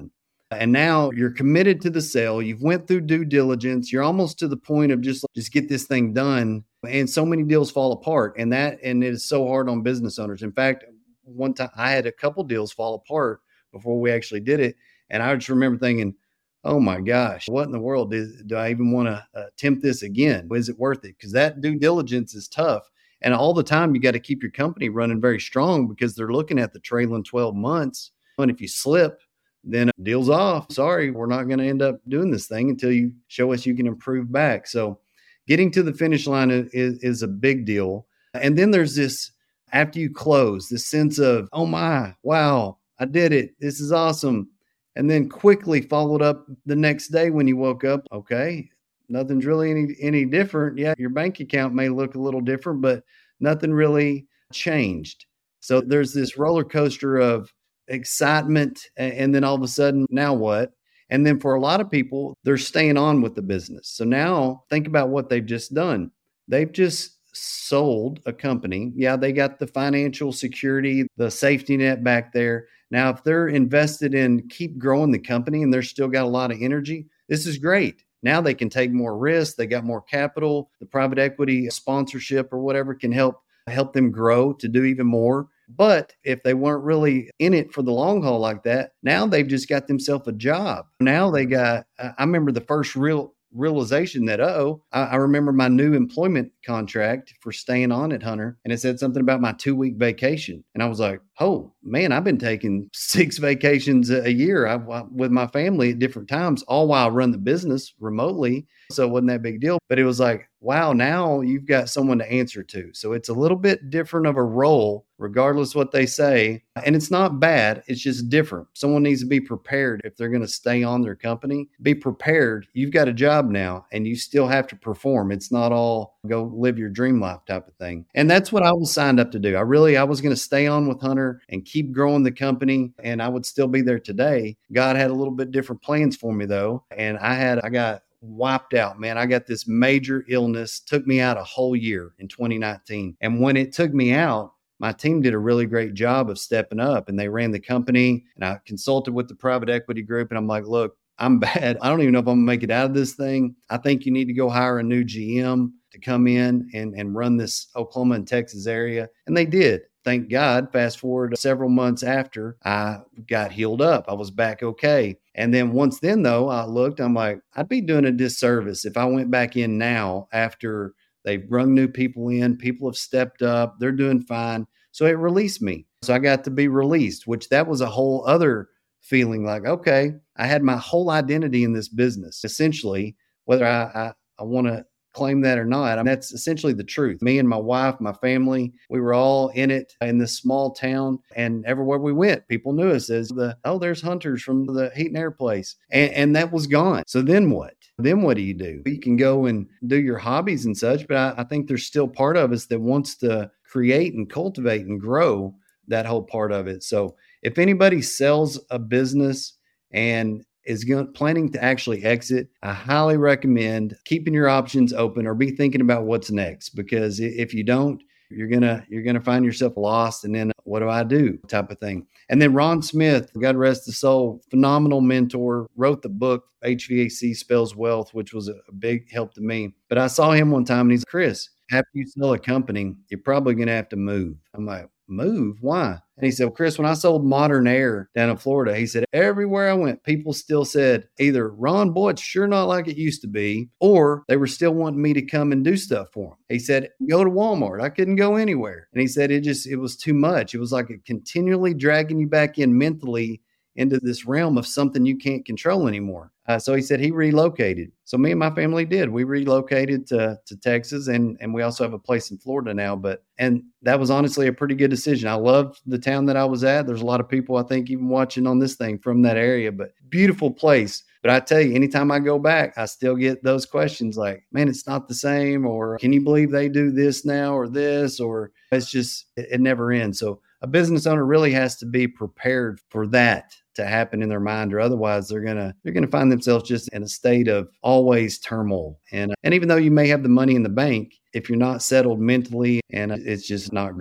Speaker 1: And now you're committed to the sale. You've went through due diligence. You're almost to the point of just, just get this thing done. And so many deals fall apart. And that, and it is so hard on business owners. In fact, one time I had a couple deals fall apart before we actually did it. And I just remember thinking, oh my gosh, what in the world is, do I even want to attempt this again? Is it worth it? Because that due diligence is tough. And all the time you got to keep your company running very strong because they're looking at the trailing twelve months. And if you slip, then deal's off. Sorry, we're not going to end up doing this thing until you show us you can improve back. So getting to the finish line is, is a big deal. And then there's this, after you close, this sense of, oh my, wow, I did it. This is awesome. And then quickly followed up the next day when you woke up. Okay, nothing's really any, any different. Yeah, your bank account may look a little different, but nothing really changed. So there's this roller coaster of excitement. And then all of a sudden, now what? And then for a lot of people, they're staying on with the business. So now think about what they've just done. They've just sold a company. Yeah, they got the financial security, the safety net back there. Now, if they're invested in keep growing the company and they're still got a lot of energy, this is great. Now they can take more risks. They got more capital. The private equity sponsorship or whatever can help help them grow to do even more. But if they weren't really in it for the long haul like that, now they've just got themselves a job. Now they got, I remember the first real realization that, uh-oh, I, I remember my new employment contract for staying on at Hunter, and it said something about my two-week vacation. And I was like, oh, man, I've been taking six vacations a year I, with my family at different times, all while I run the business remotely. So it wasn't that big deal. But it was like, wow, now you've got someone to answer to. So it's a little bit different of a role, regardless what they say. And it's not bad. It's just different. Someone needs to be prepared if they're going to stay on their company. Be prepared. You've got a job now and you still have to perform. It's not all go live your dream life type of thing. And that's what I was signed up to do. I really, I was going to stay on with Hunter and keep growing the company. And I would still be there today. God had a little bit different plans for me though. And I had, I got wiped out, man. I got this major illness, took me out a whole year in twenty nineteen. And when it took me out, my team did a really great job of stepping up and they ran the company and I consulted with the private equity group. And I'm like, look, I'm bad. I don't even know if I'm gonna make it out of this thing. I think you need to go hire a new G M to come in and, and run this Oklahoma and Texas area. And they did. Thank God, fast forward several months after, I got healed up. I was back okay. And then once then, though, I looked, I'm like, I'd be doing a disservice if I went back in now after they've brung new people in. People have stepped up. They're doing fine. So it released me. So I got to be released, which that was a whole other feeling like, okay, I had my whole identity in this business, essentially, whether I, I, I want to claim that or not. I mean, that's essentially the truth. Me and my wife, my family, we were all in it in this small town, and everywhere we went, people knew us as the, oh, there's Hunters from the heat and air place. And, and that was gone. So then what? Then what do you do? You can go and do your hobbies and such, but I, I think there's still part of us that wants to create and cultivate and grow that whole part of it. So if anybody sells a business and is going, planning to actually exit, I highly recommend keeping your options open or be thinking about what's next. Because if you don't, you're gonna you're gonna find yourself lost. And then what do I do? Type of thing. And then Ron Smith, God rest his soul, phenomenal mentor, wrote the book H V A C Spells Wealth, which was a big help to me. But I saw him one time and he's, Chris, after you sell a company, you're probably gonna have to move. I'm like, move? Why? And he said, well, Chris, when I sold Modern Air down in Florida, he said, everywhere I went, people still said either, Ron, boy, it's sure not like it used to be, or they were still wanting me to come and do stuff for them. He said, go to Walmart. I couldn't go anywhere. And he said, it just, it was too much. It was like it continually dragging you back in mentally into this realm of something you can't control anymore. Uh, so he said he relocated. So me and my family did. We relocated to, to Texas, and, and we also have a place in Florida now. But and that was honestly a pretty good decision. I loved the town that I was at. There's a lot of people, I think, even watching on this thing from that area, but beautiful place. But I tell you, anytime I go back, I still get those questions like, man, it's not the same, or can you believe they do this now or this, or it's just, it, it never ends. So a business owner really has to be prepared for that to happen in their mind, or otherwise they're gonna they're gonna find themselves just in a state of always turmoil. And and even though you may have the money in the bank, if you're not settled mentally, and it's just not great.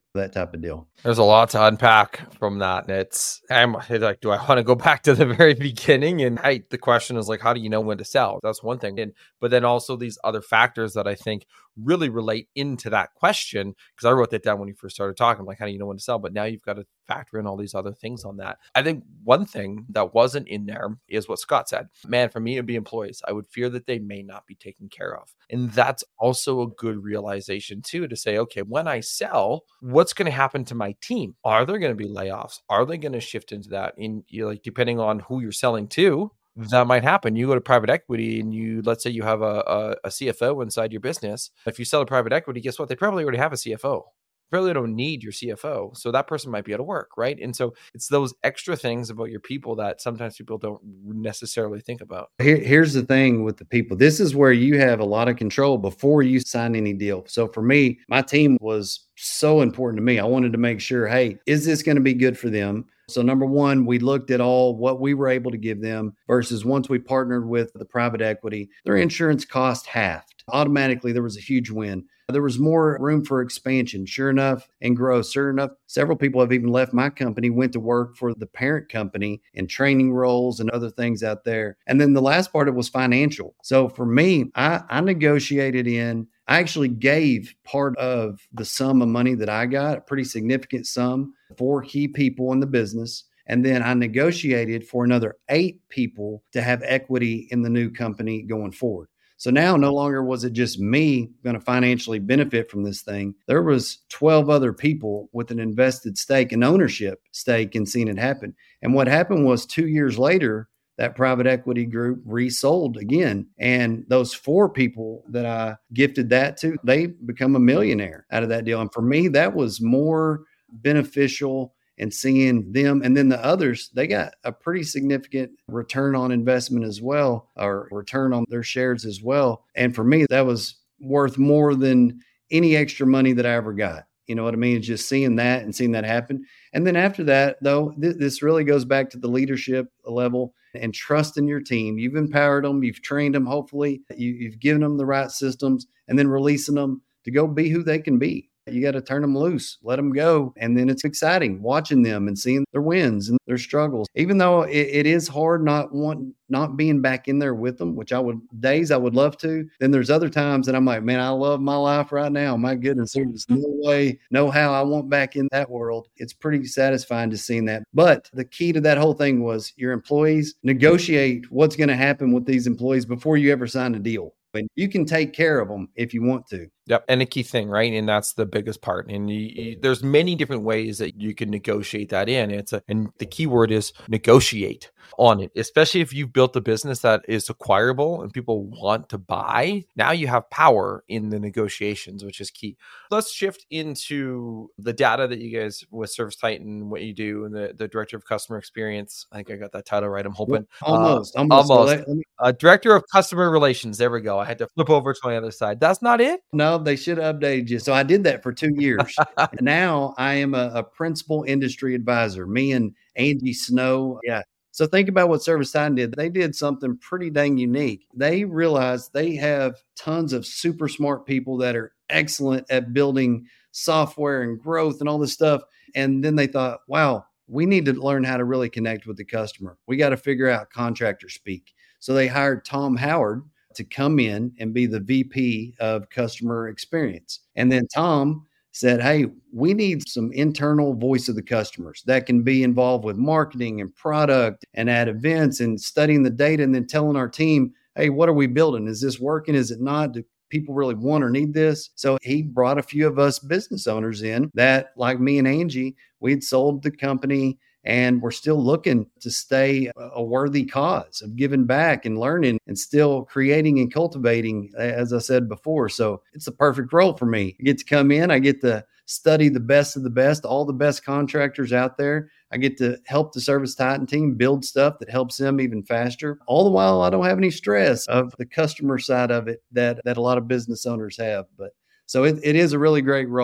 Speaker 1: that type of deal.
Speaker 2: There's a lot to unpack from that. And it's, I'm it's like, do I want to go back to the very beginning? And I, the question is like, how do you know when to sell? That's one thing. And, but then also these other factors that I think really relate into that question, because I wrote that down when you first started talking, like, how do you know when to sell? But now you've got to factor in all these other things on that. I think one thing that wasn't in there is what Scott said. Man, for me to be employees, I would fear that they may not be taken care of. And that's also a good realization too, to say, okay, when I sell, what's going to happen to my team? Are there going to be layoffs? Are they going to shift into that? And you like, depending on who you're selling to, that might happen. You go to private equity and you, let's say you have a, a, a C F O inside your business. If you sell to private equity, guess what? They probably already have a C F O. Really don't need your C F O. So that person might be out of work, right? And so it's those extra things about your people that sometimes people don't necessarily think about.
Speaker 1: Here, here's the thing with the people. This is where you have a lot of control before you sign any deal. So for me, my team was so important to me. I wanted to make sure, hey, is this going to be good for them? So number one, we looked at all what we were able to give them versus once we partnered with the private equity, their insurance cost halved. Automatically, there was a huge win. There was more room for expansion, sure enough, and growth. Sure enough, several people have even left my company, went to work for the parent company in training roles and other things out there. And then the last part of it was financial. So for me, I, I negotiated in, I actually gave part of the sum of money that I got, a pretty significant sum, for key people in the business. And then I negotiated for another eight people to have equity in the new company going forward. So now no longer was it just me going to financially benefit from this thing. There was twelve other people with an invested stake, an ownership stake in seeing it happen. And what happened was two years later, that private equity group resold again. And those four people that I gifted that to, they become a millionaire out of that deal. And for me, that was more beneficial, and seeing them. And then the others, they got a pretty significant return on investment as well, or return on their shares as well. And for me, that was worth more than any extra money that I ever got. You know what I mean? It's just seeing that and seeing that happen. And then after that, though, th- this really goes back to the leadership level and trusting your team. You've empowered them. You've trained them. Hopefully you, you've given them the right systems, and then releasing them to go be who they can be. You got to turn them loose, let them go. And then it's exciting watching them and seeing their wins and their struggles. Even though it, it is hard not want, not being back in there with them, which I would, days I would love to. Then there's other times that I'm like, man, I love my life right now. My goodness, there's no way, no how I want back in that world. It's pretty satisfying to seeing that. But the key to that whole thing was your employees, negotiate what's going to happen with these employees before you ever sign a deal. And you can take care of them if you want to.
Speaker 2: Yep. And a key thing, right? And that's the biggest part. And you, you, there's many different ways that you can negotiate that in. It's a, and the key word is negotiate on it, especially if you've built a business that is acquirable and people want to buy. Now you have power in the negotiations, which is key. Let's shift into the data that you guys with ServiceTitan, what you do, and the, the Director of Customer Experience. I think I got that title right. I'm hoping.
Speaker 1: Almost.
Speaker 2: Uh,
Speaker 1: almost.
Speaker 2: almost.
Speaker 1: Let, let me...
Speaker 2: uh, Director of Customer Relations. There we go. I had to flip over to my other side. That's not it?
Speaker 1: No, they should have updated you. So I did that for two years. Now I am a, a principal industry advisor, me and Angie Snow. Yeah. So think about what ServiceTitan did. They did something pretty dang unique. They realized they have tons of super smart people that are excellent at building software and growth and all this stuff. And then they thought, wow, we need to learn how to really connect with the customer. We got to figure out contractor speak. So they hired Tom Howard to come in and be the V P of customer experience. And then Tom said, hey, we need some internal voice of the customers that can be involved with marketing and product and at events and studying the data and then telling our team, hey, what are we building? Is this working? Is it not? Do people really want or need this? So he brought a few of us business owners in that, like me and Angie, we'd sold the company and we're still looking to stay a worthy cause of giving back and learning and still creating and cultivating, as I said before. So it's a perfect role for me. I get to come in, I get to study the best of the best, all the best contractors out there. I get to help the ServiceTitan team build stuff that helps them even faster. All the while, I don't have any stress of the customer side of it that, that a lot of business owners have. But so it, it is a really great role.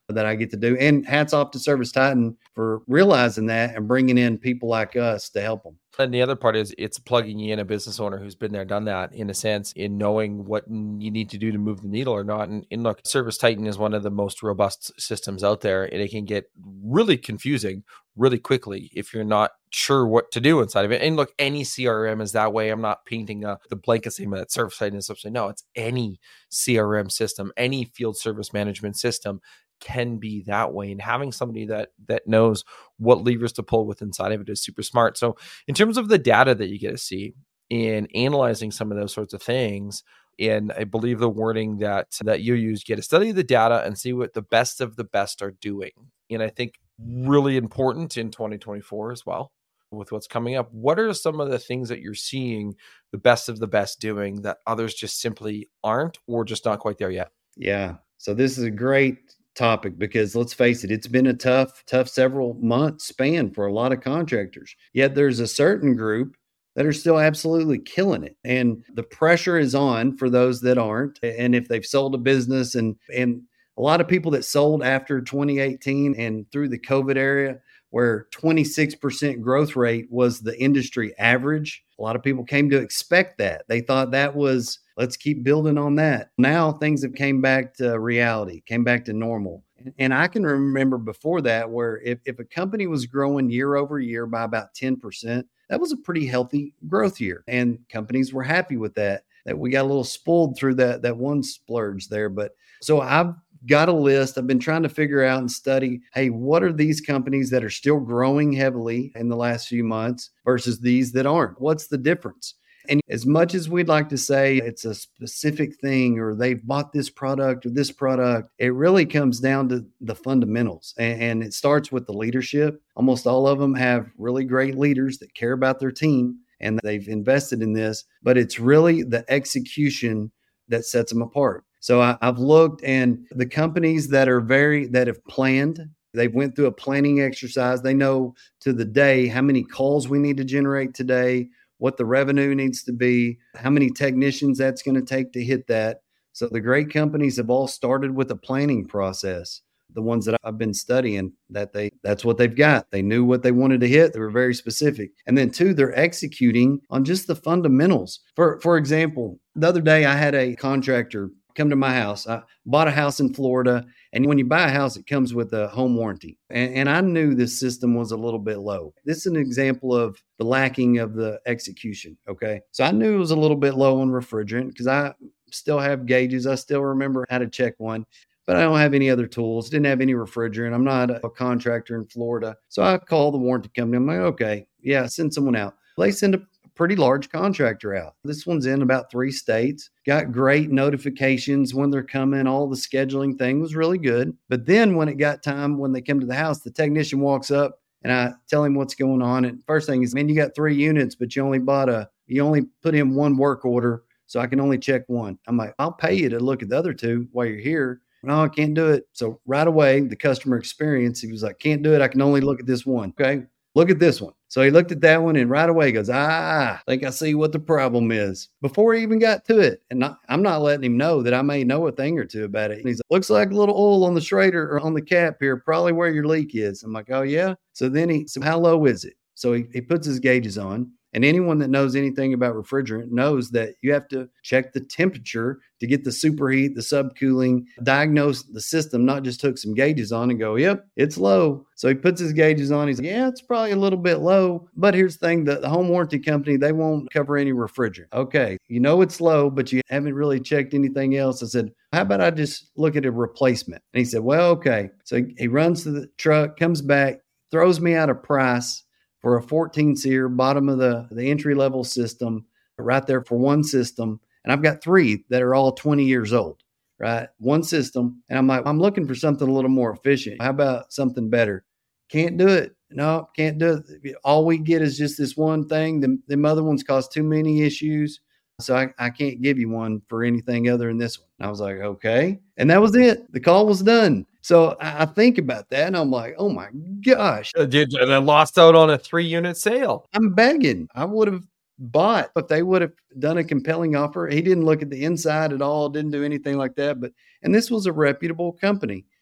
Speaker 1: that I get to do. And hats off to ServiceTitan for realizing that and bringing in people like us to help them.
Speaker 2: And the other part is it's plugging in a business owner who's been there, done that, in a sense, in knowing what you need to do to move the needle or not. And, and look, ServiceTitan is one of the most robust systems out there, and it can get really confusing really quickly if you're not sure what to do inside of it. And look, any C R M is that way. I'm not painting a, the blanket statement that ServiceTitan is something. No, it's any C R M system, any field service management system can be that way. And having somebody that that knows what levers to pull with inside of it is super smart. So in terms of the data that you get to see in analyzing some of those sorts of things, and I believe the wording that that you use, get to study the data and see what the best of the best are doing. And I think really important in twenty twenty-four as well with what's coming up. What are some of the things that you're seeing the best of the best doing that others just simply aren't or just not quite there yet?
Speaker 1: Yeah. So this is a great topic because let's face it, it's been a tough, tough several months span for a lot of contractors. Yet there's a certain group that are still absolutely killing it. And the pressure is on for those that aren't. And if they've sold a business and, and a lot of people that sold after twenty eighteen and through the COVID era, where twenty-six percent growth rate was the industry average, a lot of people came to expect that. They thought that was, let's keep building on that. Now things have came back to reality, came back to normal. And I can remember before that where if, if a company was growing year over year by about ten percent, that was a pretty healthy growth year. And companies were happy with that, that we got a little spoiled through that, that one splurge there. But so I've got a list. I've been trying to figure out and study, hey, what are these companies that are still growing heavily in the last few months versus these that aren't? What's the difference? And as much as we'd like to say it's a specific thing or they've bought this product or this product, it really comes down to the fundamentals. And, and it starts with the leadership. Almost all of them have really great leaders that care about their team and they've invested in this, but it's really the execution that sets them apart. So I, I've looked, and the companies that are very, that have planned, they've went through a planning exercise. They know to the day how many calls we need to generate today, what the revenue needs to be, how many technicians that's going to take to hit that. So the great companies have all started with a planning process. The ones that I've been studying, that they that's what they've got. They knew what they wanted to hit. They were very specific. And then two, they're executing on just the fundamentals. For for example, the other day I had a contractor come to my house. I bought a house in Florida. And when you buy a house, it comes with a home warranty. And, and I knew this system was a little bit low. This is an example of the lacking of the execution. Okay. So I knew it was a little bit low on refrigerant because I still have gauges. I still remember how to check one, but I don't have any other tools. Didn't have any refrigerant. I'm not a contractor in Florida. So I called the warranty company. I'm like, okay, yeah, send someone out. They send a pretty large contractor out. This one's in about three states, got great notifications when they're coming. All the scheduling thing was really good. But then when it got time, when they come to the house, the technician walks up and I tell him what's going on. And first thing is, man, you got three units, but you only bought a, you only put in one work order. So I can only check one. I'm like, I'll pay you to look at the other two while you're here. No, I can't do it. So right away, the customer experience, he was like, can't do it. I can only look at this one. Okay. Look at this one. So he looked at that one and right away he goes, ah, I think I see what the problem is before he even got to it. And not, I'm not letting him know that I may know a thing or two about it. And he's like, looks like a little oil on the Schrader or on the cap here, probably where your leak is. I'm like, oh yeah. So then he said, how low is it? So he, he puts his gauges on. And anyone that knows anything about refrigerant knows that you have to check the temperature to get the superheat, the subcooling, diagnose the system, not just hook some gauges on and go, yep, it's low. So he puts his gauges on. He's like, yeah, it's probably a little bit low. But here's the thing, the, the home warranty company, they won't cover any refrigerant. Okay, you know it's low, but you haven't really checked anything else. I said, how about I just look at a replacement? And he said, well, okay. So he, he runs to the truck, comes back, throws me out a price for a fourteen SEER, bottom of the, the entry-level system, right there for one system. And I've got three that are all twenty years old, right? One system. And I'm like, I'm looking for something a little more efficient. How about something better? Can't do it. No, can't do it. All we get is just this one thing. The, them other ones cause too many issues. So I, I can't give you one for anything other than this one. And I was like, okay. And that was it. The call was done. So I, I think about that and I'm like, oh my gosh.
Speaker 2: Uh, Did I lost out on a three unit sale?
Speaker 1: I'm begging. I would have bought if they would have done a compelling offer. He didn't look at the inside at all, didn't do anything like that. But, and this was a reputable company.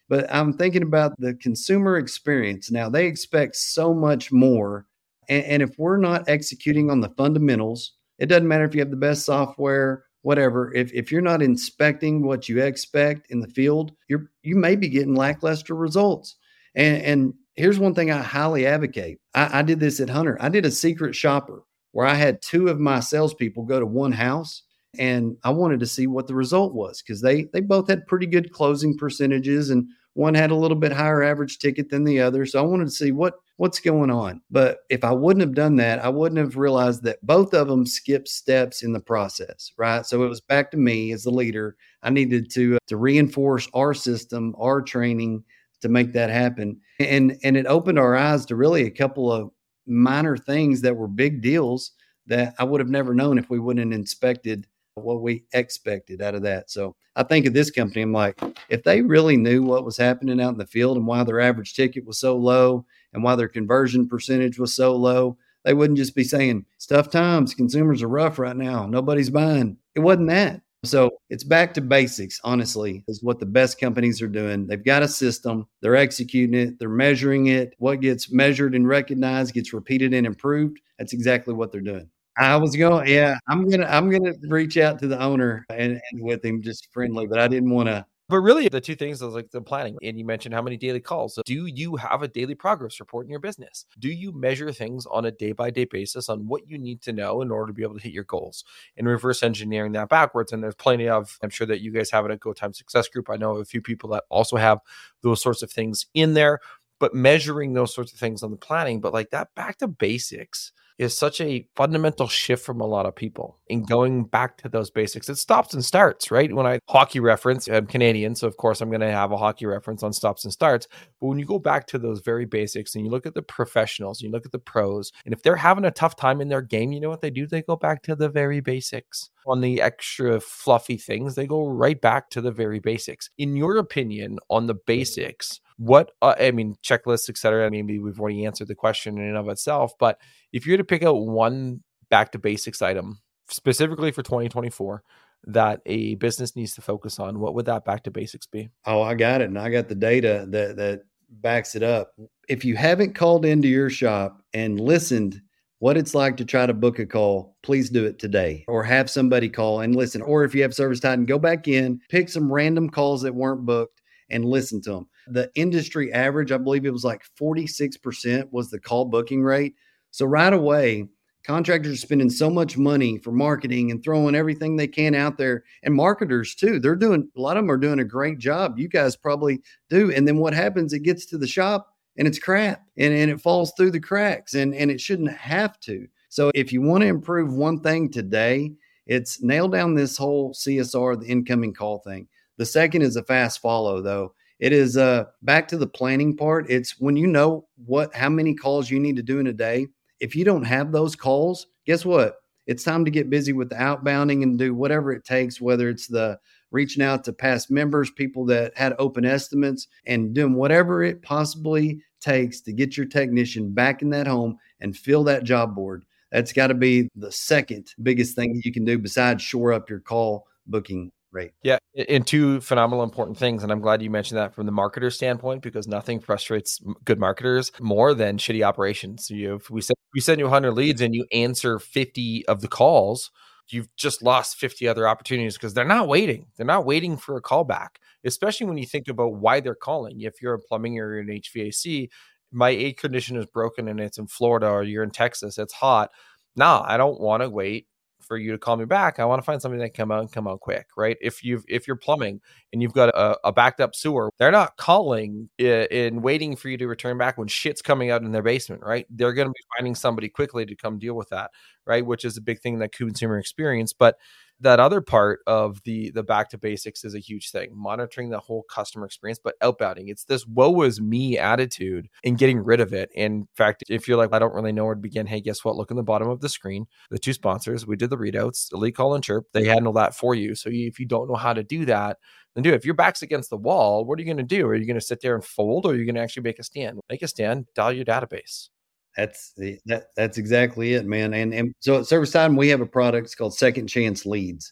Speaker 1: But I'm thinking about the consumer experience. Now, they expect so much more. And, and if we're not executing on the fundamentals, it doesn't matter if you have the best software, whatever. If, if you're not inspecting what you expect in the field, you're you may be getting lackluster results. And, and here's one thing I highly advocate. I, I did this at Hunter. I did a secret shopper where I had two of my salespeople go to one house, and I wanted to see what the result was because they they both had pretty good closing percentages, and one had a little bit higher average ticket than the other. So I wanted to see what what's going on. But if I wouldn't have done that, I wouldn't have realized that both of them skipped steps in the process, right? So it was back to me as the leader. I needed to to reinforce our system, our training to make that happen. And and it opened our eyes to really a couple of minor things that were big deals that I would have never known if we wouldn't have inspected what we expected out of that. So I think of this company, I'm like, if they really knew what was happening out in the field and why their average ticket was so low and why their conversion percentage was so low, they wouldn't just be saying, it's tough times, consumers are rough right now, nobody's buying. It wasn't that. So it's back to basics, honestly, is what the best companies are doing. They've got a system, they're executing it, they're measuring it. What gets measured and recognized gets repeated and improved. That's exactly what they're doing. I was going, yeah, I'm gonna, I'm gonna reach out to the owner and, and with him just friendly, but I didn't want to.
Speaker 2: But really, the two things was like the planning. And you mentioned how many daily calls. So do you have a daily progress report in your business? Do you measure things on a day by day basis on what you need to know in order to be able to hit your goals and reverse engineering that backwards? And there's plenty of, I'm sure that you guys have it at Go Time Success Group. I know a few people that also have those sorts of things in there, but measuring those sorts of things on the planning, but like that back to basics is such a fundamental shift from a lot of people in going back to those basics. It stops and starts, right? When I hockey reference, I'm Canadian, so of course I'm going to have a hockey reference on stops and starts. But when you go back to those very basics and you look at the professionals, you look at the pros, and if they're having a tough time in their game, you know what they do? They go back to the very basics. On the extra fluffy things, they go right back to the very basics. In your opinion, on the basics, what, uh, I mean, checklists, et cetera, maybe we've already answered the question in and of itself, but if you're to pick out one back to basics item, specifically for twenty twenty-four, that a business needs to focus on, what would that back to basics be?
Speaker 1: Oh, I got it. And I got the data that, that backs it up. If you haven't called into your shop and listened what it's like to try to book a call, please do it today, or have somebody call and listen. Or if you have ServiceTitan, go back in, pick some random calls that weren't booked and listen to them. The industry average, I believe it was like forty-six percent was the call booking rate. So right away, contractors are spending so much money for marketing and throwing everything they can out there. And marketers too, they're doing, a lot of them are doing a great job. You guys probably do. And then what happens, it gets to the shop and it's crap and, and it falls through the cracks and, and it shouldn't have to. So if you want to improve one thing today, it's nail down this whole C S R, the incoming call thing. The second is a fast follow though. It is uh, back to the planning part. It's when you know what, how many calls you need to do in a day. If you don't have those calls, guess what? It's time to get busy with the outbounding and do whatever it takes, whether it's the reaching out to past members, people that had open estimates, and doing whatever it possibly takes to get your technician back in that home and fill that job board. That's got to be the second biggest thing that you can do besides shore up your call booking rate.
Speaker 2: Yeah. And two phenomenal important things. And I'm glad you mentioned that from the marketer standpoint, because nothing frustrates good marketers more than shitty operations. You, if we send, we send you one hundred leads and you answer fifty of the calls, you've just lost fifty other opportunities because they're not waiting. They're not waiting for a call back, especially when you think about why they're calling. If you're in plumbing or you're in H V A C, my air conditioner is broken and it's in Florida, or you're in Texas, it's hot. No, I don't want to wait for you to call me back. I want to find something that can come out and come out quick, right? If you've, if you're plumbing and you've got a, a backed up sewer, they're not calling and waiting for you to return back when shit's coming out in their basement, right? They're going to be finding somebody quickly to come deal with that, right? Which is a big thing that consumer experience. But that other part of the the back to basics is a huge thing, monitoring the whole customer experience, but outbounding. It's this woe is me attitude and getting rid of it. In fact, if you're like, I don't really know where to begin, hey, guess what? Look in the bottom of the screen. The two sponsors, we did the readouts, Elite Call and Chirp. They handle that for you. So if you don't know how to do that, then do it. If your back's against the wall, what are you going to do? Are you going to sit there and fold, or are you going to actually make a stand? Make a stand, dial your database.
Speaker 1: That's the, that. That's exactly it, man. And and so at ServiceTitan, we have a product. It's called Second Chance Leads,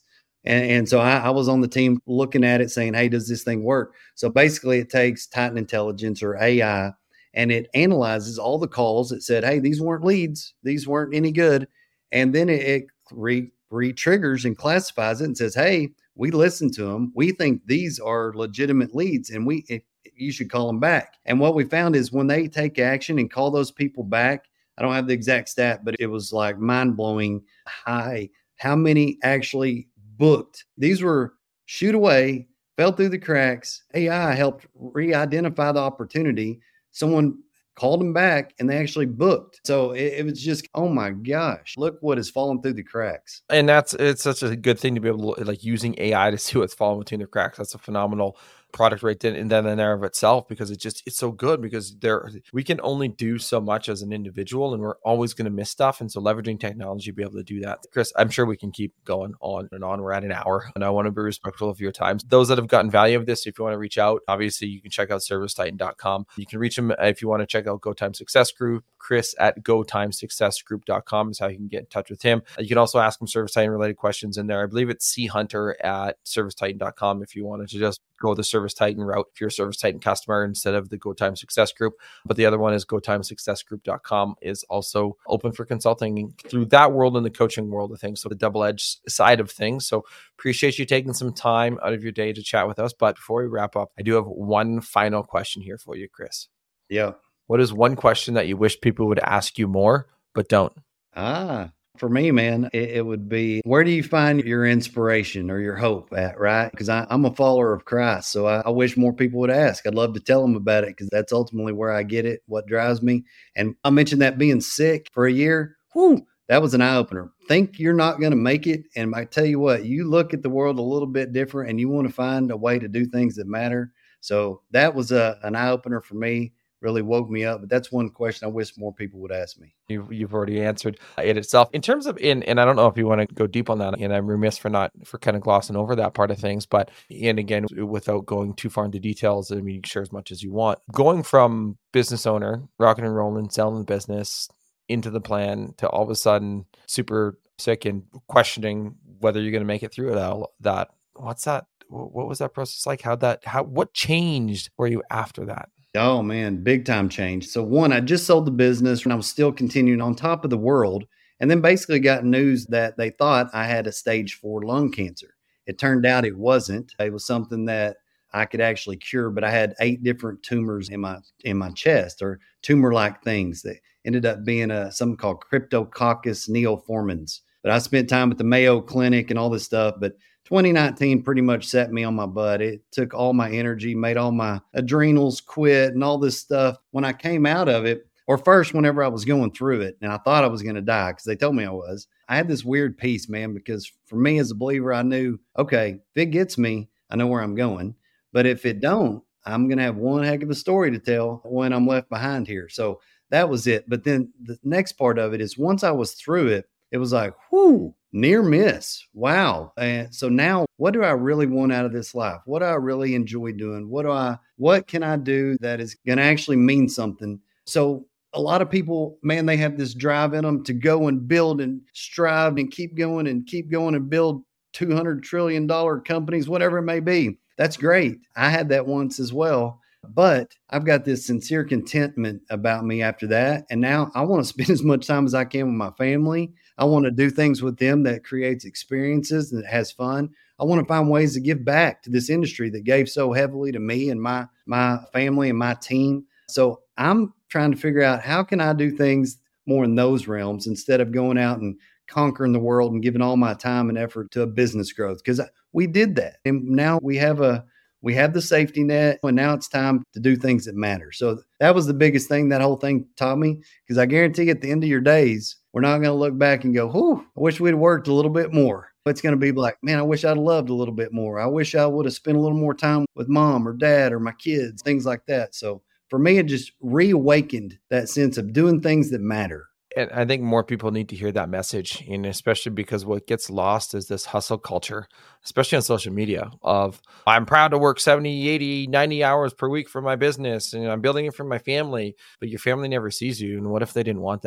Speaker 1: And, and so I, I was on the team looking at it saying, hey, does this thing work? So basically it takes Titan Intelligence or A I and it analyzes all the calls. It said, hey, these weren't leads. These weren't any good. And then it, it re, re-triggers and classifies it and says, hey, we listened to them. We think these are legitimate leads and we it, you should call them back. And what we found is when they take action and call those people back, I don't have the exact stat, but it was like mind-blowing high. How many actually booked? These were shoot away, fell through the cracks. A I helped re-identify the opportunity. Someone called them back and they actually booked. So it, it was just, oh my gosh, look what has fallen through the cracks.
Speaker 2: And that's, it's such a good thing to be able to like using A I to see what's fallen between the cracks. That's a phenomenal product right then and then in there of itself, because it just, it's so good because there, we can only do so much as an individual and we're always going to miss stuff. And so leveraging technology to be able to do that. Chris, I'm sure we can keep going on and on. We're at an hour and I want to be respectful of your time. Those that have gotten value of this, if you want to reach out, obviously you can check out service titan dot com. You can reach them if you want to check out Go Time Success Group. Chris at go time success group dot com is how you can get in touch with him. You can also ask him Service Titan related questions in there. I believe it's c hunter at service titan dot com if you wanted to just go the Service Titan route if you're a Service Titan customer instead of the Go Time Success Group. But the other one is go time success group dot com is also open for consulting through that world and the coaching world of things. So the double-edged side of things. So appreciate you taking some time out of your day to chat with us. But before we wrap up, I do have one final question here for you, Chris.
Speaker 1: Yeah.
Speaker 2: What is one question that you wish people would ask you more, but don't?
Speaker 1: Ah, for me, man, it, it would be, where do you find your inspiration or your hope at, right? Because I'm a follower of Christ. So I, I wish more people would ask. I'd love to tell them about it because that's ultimately where I get it, what drives me. And I mentioned that being sick for a year. Whew, that was an eye opener. Think you're not going to make it. And I tell you what, you look at the world a little bit different and you want to find a way to do things that matter. So that was a, an eye opener for me. Really woke me up. But that's one question I wish more people would ask me.
Speaker 2: You've, you've already answered it itself. In terms of, in, and I don't know if you want to go deep on that, and I'm remiss for not, for kind of glossing over that part of things, but, and again, without going too far into details, I mean, you can share as much as you want. Going from business owner, rocking and rolling, selling the business, into the plan, to all of a sudden super sick and questioning whether you're going to make it through it all, that, what's that? What was that process like? How that, how, what changed for you after that?
Speaker 1: Oh man, big time change. So one, I just sold the business and I was still continuing on top of the world. And then basically got news that they thought I had a stage four lung cancer. It turned out it wasn't. It was something that I could actually cure, but I had eight different tumors in my, in my chest, or tumor-like things that ended up being a, something called Cryptococcus neoformans. But I spent time at the Mayo Clinic and all this stuff, but twenty nineteen pretty much set me on my butt. It took all my energy, made all my adrenals quit and all this stuff. When I came out of it, or first, whenever I was going through it, and I thought I was going to die because they told me I was, I had this weird peace, man, because for me as a believer, I knew, okay, if it gets me, I know where I'm going. But if it don't, I'm going to have one heck of a story to tell when I'm left behind here. So that was it. But then the next part of it is once I was through it, it was like, whoo, near miss. Wow. And so now what do I really want out of this life? What do I really enjoy doing? What do I, what can I do that is going to actually mean something? So a lot of people, man, they have this drive in them to go and build and strive and keep going and keep going and build two hundred trillion dollars companies, whatever it may be. That's great. I had that once as well. But I've got this sincere contentment about me after that. And now I want to spend as much time as I can with my family. I want to do things with them that creates experiences and that has fun. I want to find ways to give back to this industry that gave so heavily to me and my, my family and my team. So I'm trying to figure out how can I do things more in those realms instead of going out and conquering the world and giving all my time and effort to a business growth, because we did that. And now we have a, we have the safety net, and now it's time to do things that matter. So that was the biggest thing that whole thing taught me, because I guarantee at the end of your days, we're not going to look back and go, whew, I wish we'd worked a little bit more. It's going to be like, man, I wish I'd loved a little bit more. I wish I would have spent a little more time with mom or dad or my kids, things like that. So for me, it just reawakened that sense of doing things that matter.
Speaker 2: And I think more people need to hear that message, and especially because what gets lost is this hustle culture, especially on social media, of I'm proud to work seventy, eighty, ninety hours per week for my business and I'm building it for my family, but your family never sees you. And what if they didn't want that?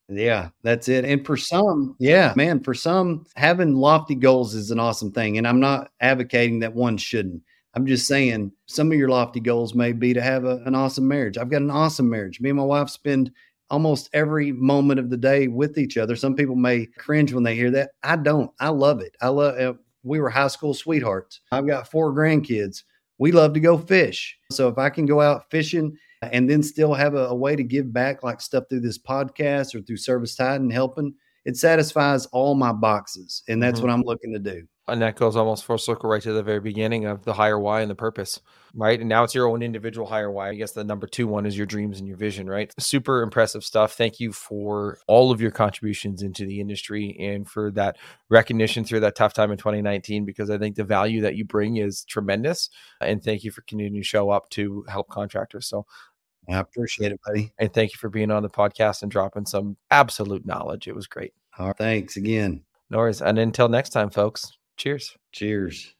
Speaker 1: Yeah, that's it. And for some, yeah, man, for some, having lofty goals is an awesome thing. And I'm not advocating that one shouldn't. I'm just saying some of your lofty goals may be to have a, an awesome marriage. I've got an awesome marriage. Me and my wife spend almost every moment of the day with each other. Some people may cringe when they hear that. I don't. I love it. I love it. We were high school sweethearts. I've got four grandkids. We love to go fish. So if I can go out fishing and then still have a, a way to give back, like stuff through this podcast or through Service Titan helping, it satisfies all my boxes. And that's mm-hmm. what I'm looking to do.
Speaker 2: And that goes almost full circle right to the very beginning of the higher why and the purpose, right? And now it's your own individual higher why. I guess the number two one is your dreams and your vision, right? Super impressive stuff. Thank you for all of your contributions into the industry and for that recognition through that tough time in twenty nineteen, because I think the value that you bring is tremendous. And thank you for continuing to show up to help contractors. So
Speaker 1: I appreciate it, buddy.
Speaker 2: And thank you for being on the podcast and dropping some absolute knowledge. It was great.
Speaker 1: All right, thanks again.
Speaker 2: No worries. And until next time, folks. Cheers.
Speaker 1: Cheers.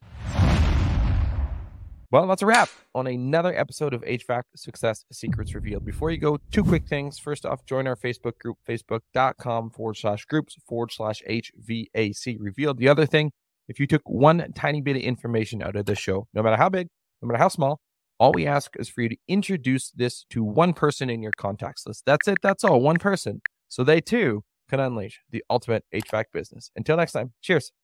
Speaker 2: Well, that's a wrap on another episode of H V A C Success Secrets Revealed. Before you go, two quick things. First off, join our Facebook group, facebook.com forward slash groups forward slash HVAC Revealed. The other thing, if you took one tiny bit of information out of this show, no matter how big, no matter how small, all we ask is for you to introduce this to one person in your contacts list. That's it. That's all. One person. So they too can unleash the ultimate H V A C business. Until next time, cheers.